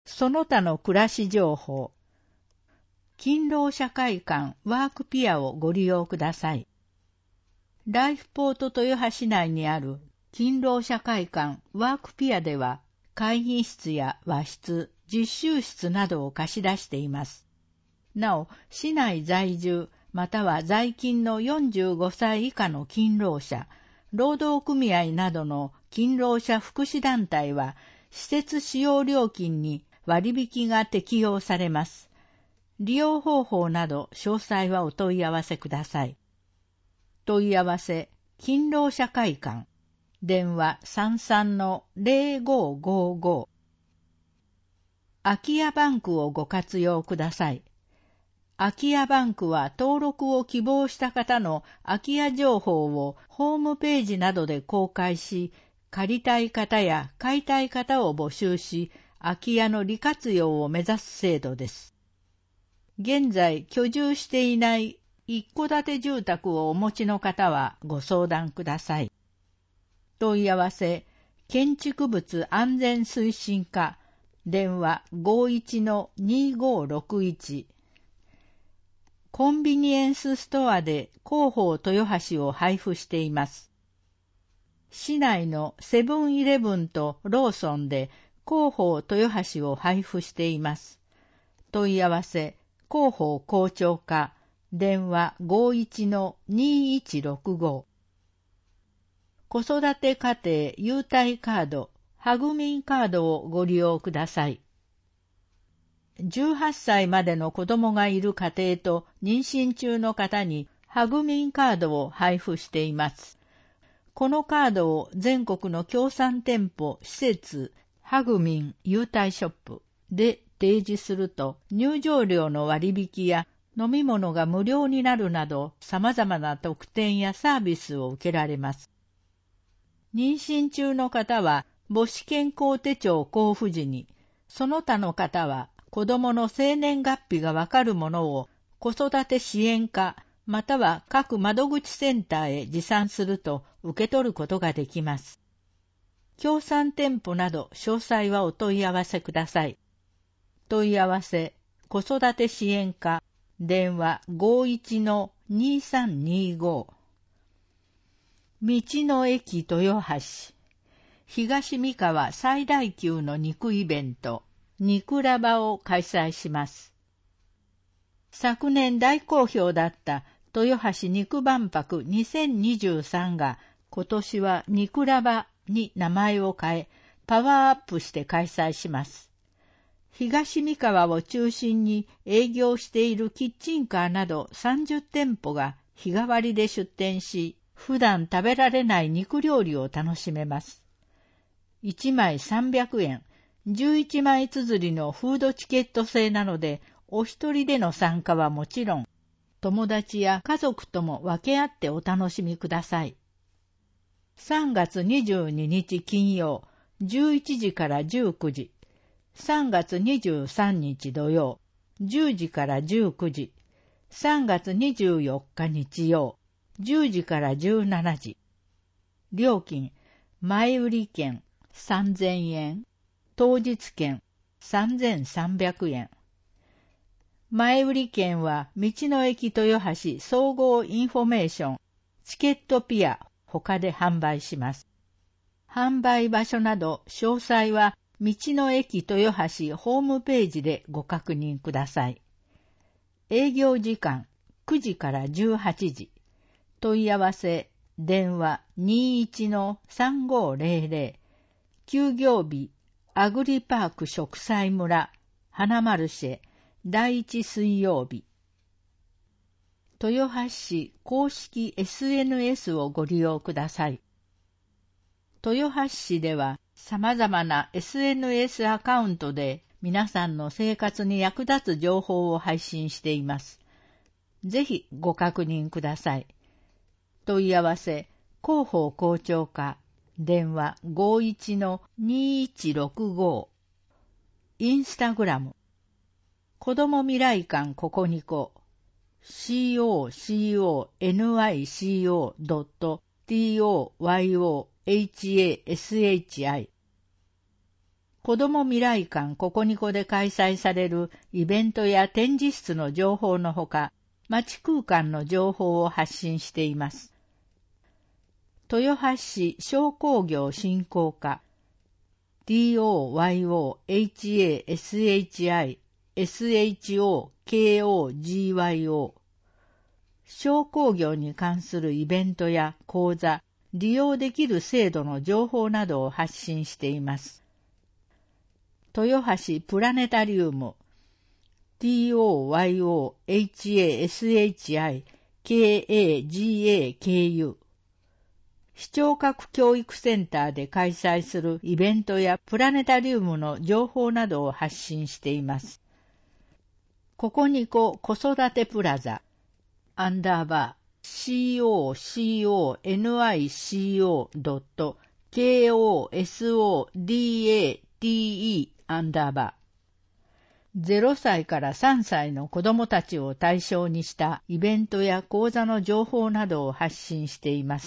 その他の暮らし情報。勤労者会館ワークピアをご利用ください。ライフポート豊橋市内にある勤労者会館ワークピアでは、会議室や和室、実習室などを貸し出しています。なお、市内在住または在勤の45歳以下の勤労者、労働組合などの勤労者福祉団体は、施設使用料金に割引が適用されます。利用方法など詳細はお問い合わせください。問い合わせ、勤労者会館。電話 33-0555。空き家バンクをご活用ください。空き家バンクは登録を希望した方の空き家情報をホームページなどで公開し、借りたい方や買いたい方を募集し、空き家の利活用を目指す制度です。現在居住していない一戸建て住宅をお持ちの方はご相談ください。問い合わせ、建築物安全推進課、電話 51-2561。コンビニエンスストアで広報豊橋を配布しています。市内のセブンイレブンとローソンで広報豊橋を配布しています。問い合わせ、広報校長課、電話 51-2165。子育て家庭優待カード、ハグミンカードをご利用ください。18歳までの子供がいる家庭と妊娠中の方にハグミンカードを配布しています。このカードを全国の協賛店舗、施設、ハグミン優待ショップで提示すると入場料の割引や飲み物が無料になるなど様々な特典やサービスを受けられます。妊娠中の方は母子健康手帳交付時に、その他の方は子供の生年月日がわかるものを子育て支援課または各窓口センターへ持参すると受け取ることができます。協賛店舗など詳細はお問い合わせください。問い合わせ、子育て支援課、電話 51-2325。道の駅豊橋。東三河最大級の肉イベント、肉ラバを開催します。昨年大好評だった豊橋肉万博2023が今年は肉ラバに名前を変えパワーアップして開催します。東三河を中心に営業しているキッチンカーなど30店舗が日替わりで出店し、普段食べられない肉料理を楽しめます。1枚300円。11枚綴りのフードチケット制なので、お一人での参加はもちろん、友達や家族とも分け合ってお楽しみください。3月22日金曜、11時から19時。3月23日土曜、10時から19時。3月24日日曜、10時から17時。料金、前売り券3000円。当日券3300円。前売り券は道の駅豊橋総合インフォメーションチケットピア他で販売します。販売場所など詳細は道の駅豊橋ホームページでご確認ください。営業時間9時から18時。問い合わせ電話 21-3500。休業日アグリパーク植栽村、花マルシェ、第一水曜日。豊橋市公式 SNS をご利用ください。豊橋市では様々な SNS アカウントで皆さんの生活に役立つ情報を配信しています。ぜひご確認ください。問い合わせ、広報校長課、電話 51-2165。インスタグラム。子ども未来館ココニコ。COCONYCO.TOYOHASHI。 子ども未来館ココニコで開催されるイベントや展示室の情報のほか、町空間の情報を発信しています。豊橋市商工業振興課 TOYOHASHISHOKOGYO 商工業に関するイベントや講座、利用できる制度の情報などを発信しています。豊橋プラネタリウム TOYOHASHIKAGAKU 視聴覚教育センターで開催するイベントやプラネタリウムの情報などを発信しています。ココニコ子育てプラザ_COCONICO.KOSODATE 0歳から3歳の子どもたちを対象にしたイベントや講座の情報などを発信しています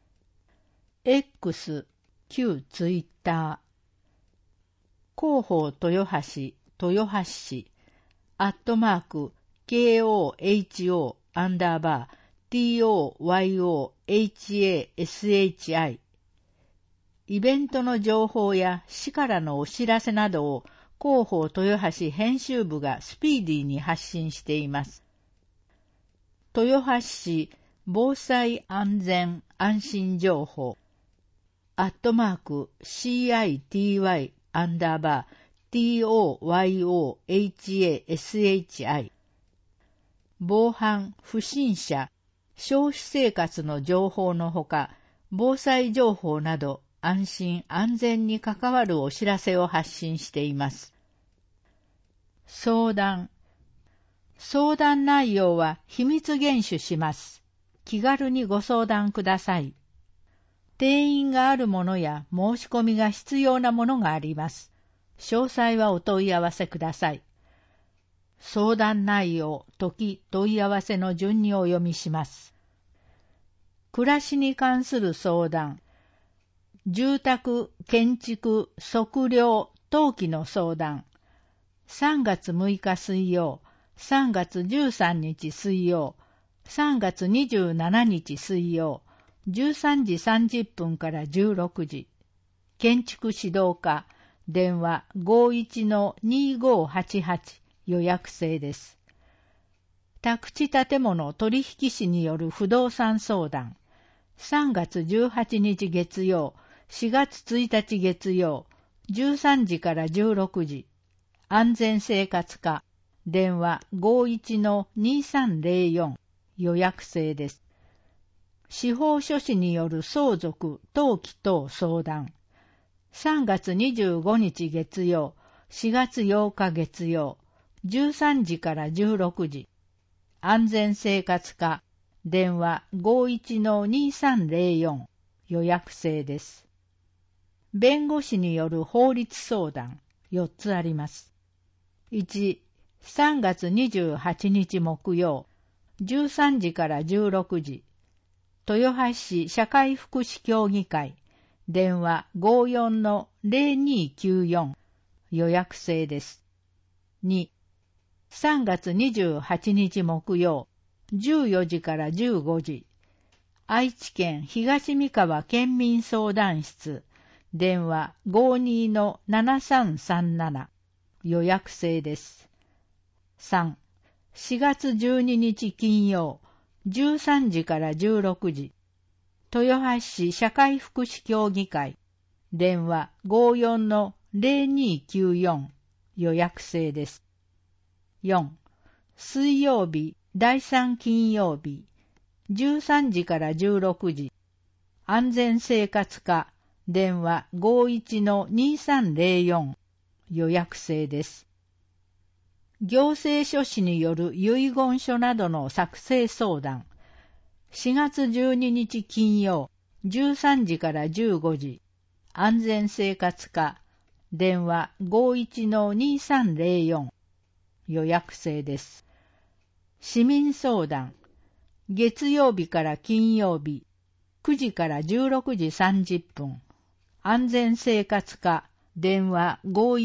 。X、旧ツイッター、広報豊橋市、@KOHO_TOYOHASHI イベントの情報や市からのお知らせなどを広報豊橋編集部がスピーディーに発信しています。豊橋市防災安全安心情報@CITY_TOYOHASHI 防犯、不審者、消費生活の情報のほか、防災情報など安心安全に関わるお知らせを発信しています。相談内容は秘密厳守します。気軽にご相談ください。定員があるものや申し込みが必要なものがあります。詳細はお問い合わせください。相談内容、時、問い合わせの順にお読みします。暮らしに関する相談、住宅、建築、測量、登記の相談、3月6日水曜、3月13日水曜、3月27日水曜、13時30分から16時。建築指導課、電話 51-2588 予約制です。宅地建物取引士による不動産相談。3月18日月曜、4月1日月曜、13時から16時。安全生活課、電話 51-2304 予約制です。司法書士による相続、登記等相談。3月25日月曜、4月8日月曜、13時から16時。安全生活課、電話 51-2304 予約制です。弁護士による法律相談、4つあります。1、3月28日木曜、13時から16時。豊橋市社会福祉協議会、電話 54-0294 予約制です。2、3月28日木曜、14時から15時。愛知県東三河県民相談室、電話 52-7337 予約制です。3、4月12日金曜、13時から16時。豊橋市社会福祉協議会、電話 54-0294 予約制です。4、水曜日、第3金曜日、13時から16時。安全生活課、電話 51-2304 予約制です。行政書士による遺言書などの作成相談。4月12日金曜、13時から15時。安全生活課、電話 51-2304 予約制です。市民相談。月曜日から金曜日、9時から16時30分。安全生活課、 電話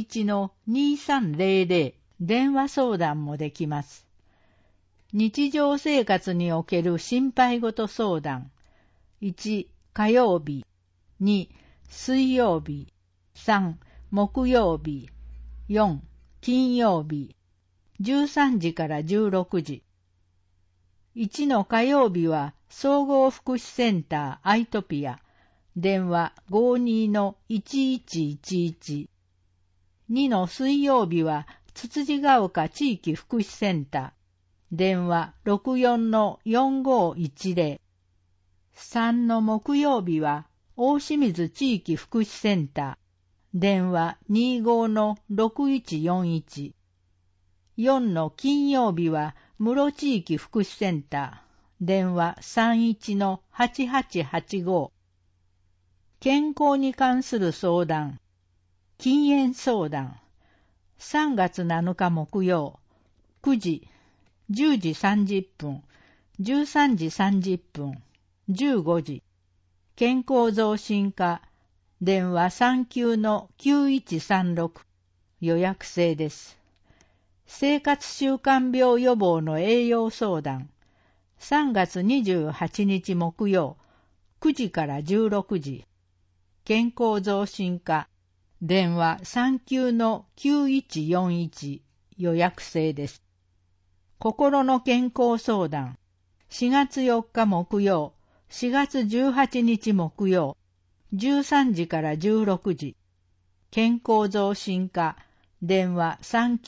51-2300 電話相談もできます。日常生活における心配事相談。1、火曜日。2、水曜日。3、木曜日。4、金曜日。13時から16時。1の火曜日は総合福祉センターアイトピア。電話 52-1111。2の水曜日はつつじが丘地域福祉センター。電話 64-4510。3の木曜日は大清水地域福祉センター。電話 25-6141。4の金曜日は室地域福祉センター。電話 31-8885。健康に関する相談。禁煙相談。3月7日木曜。9時、10時30分、13時30分、15時。健康増進課。電話 39-9136。予約制です。生活習慣病予防の栄養相談。3月28日木曜。9時から16時。健康増進課。電話 39-9141。予約制です。心の健康相談。4月4日木曜。4月18日木曜。13時から16時。健康増進課。電話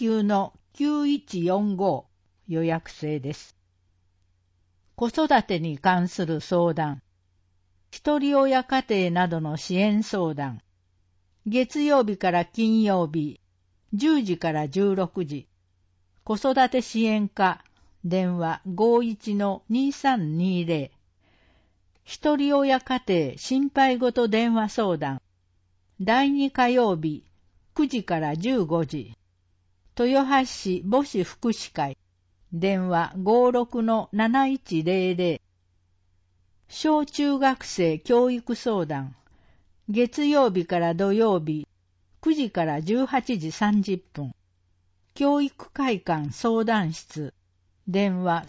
39-9145。予約制です。子育てに関する相談。一人親家庭などの支援相談。月曜日から金曜日、10時から16時。子育て支援課。電話 51-2320。一人親家庭心配事電話相談。第2火曜日、9時から15時。豊橋市母子福祉会。電話 56-7100。小中学生教育相談。月曜日から土曜日、9時から18時30分。教育会館相談室。電話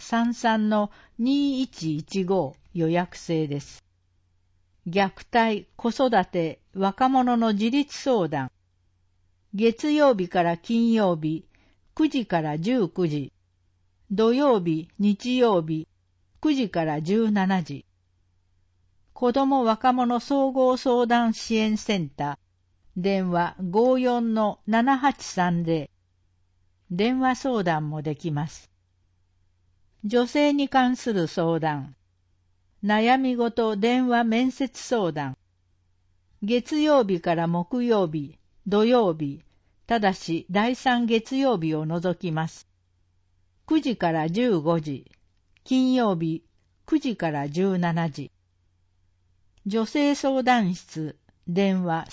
33-2115。予約制です。虐待、子育て、若者の自立相談。月曜日から金曜日、9時から19時。土曜日、日曜日、9時から17時。子ども若者総合相談支援センター。電話 54-7830。電話相談もできます。女性に関する相談。悩み事電話面接相談。月曜日から木曜日、土曜日、ただし第3月曜日を除きます。9時から15時。金曜日、9時から17時。女性相談室。電話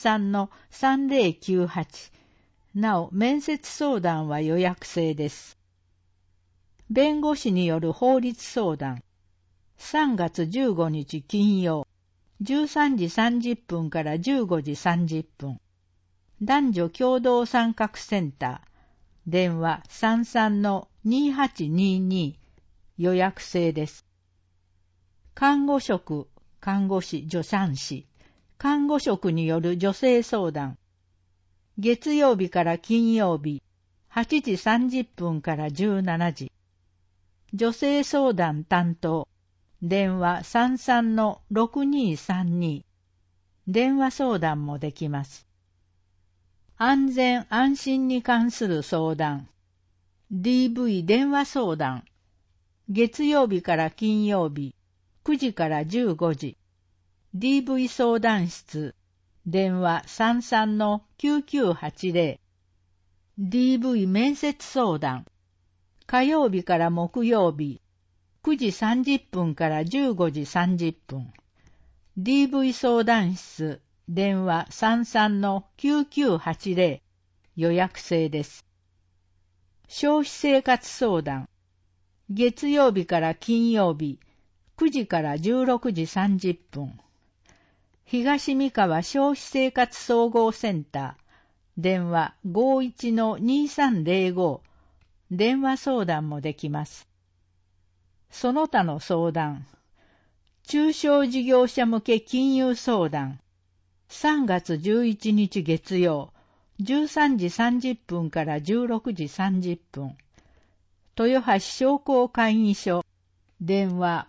33-3098。なお、面接相談は予約制です。弁護士による法律相談。3月15日金曜。13時30分から15時30分。男女共同参画センター。電話 33-2822。予約制です。看護職、看護師、助産師。看護職による女性相談。月曜日から金曜日、8時30分から17時。女性相談担当。電話 33-6232。電話相談もできます。安全安心に関する相談。DV 電話相談。月曜日から金曜日、9時から15時。DV 相談室。電話 33-9980。DV 面接相談。火曜日から木曜日、9時30分から15時30分。DV 相談室。電話 33-9980。予約制です。消費生活相談。月曜日から金曜日、9時から16時30分。 東三河消費生活総合センター、電話 51-2305、電話相談もできます。その他の相談、中小事業者向け金融相談、3月11日月曜、13時30分から16時30分、豊橋商工会議所、電話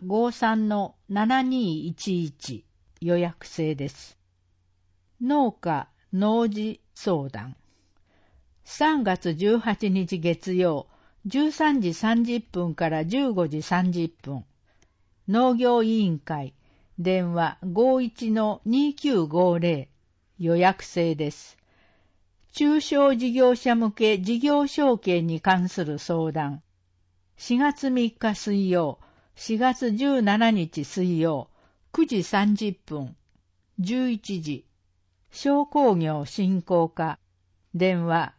53-7211、予約制です。農家・農事相談、3月18日月曜、13時30分から15時30分、農業委員会、電話 51-2950、予約制です。中小事業者向け事業承継に関する相談、4月3日水曜、4月17日水曜、9時30分、11時、商工業振興課、電話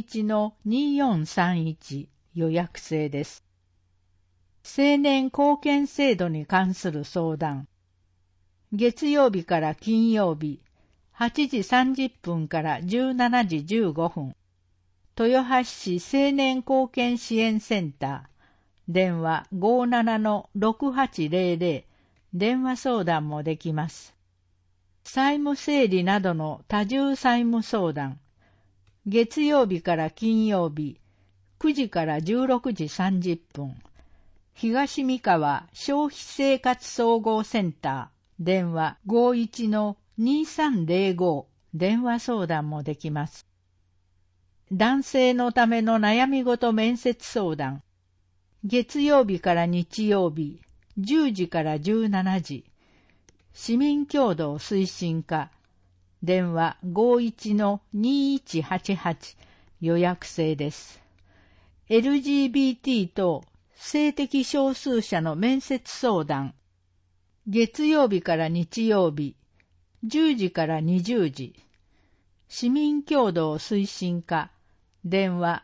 51-2431、予約制です。青年貢献制度に関する相談、月曜日から金曜日、8時30分から17時15分、豊橋市青年貢献支援センター、電話 57-6800、電話相談もできます。債務整理などの多重債務相談、月曜日から金曜日、9時から16時30分、東三河消費生活総合センター、電話 51-2305、電話相談もできます。男性のための悩み事面接相談、月曜日から日曜日、10時から17時、市民協同推進課、電話 51-2188、予約制です。LGBT 等性的少数者の面接相談、月曜日から日曜日、10時から20時、市民協同推進課、電話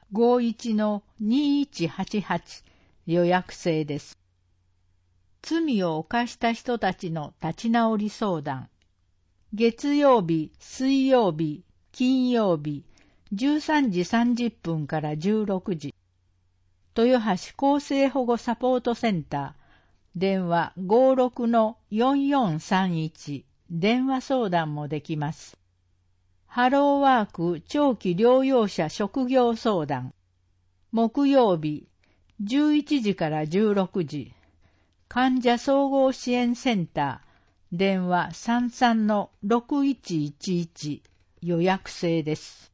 51-2188、予約制です。罪を犯した人たちの立ち直り相談、月曜日、水曜日、金曜日、13時30分から16時、豊橋厚生保護サポートセンター、電話 56-4431、電話相談もできます。ハローワーク長期療養者職業相談、木曜日、11時から16時、患者総合支援センター、電話 33-6111、予約制です。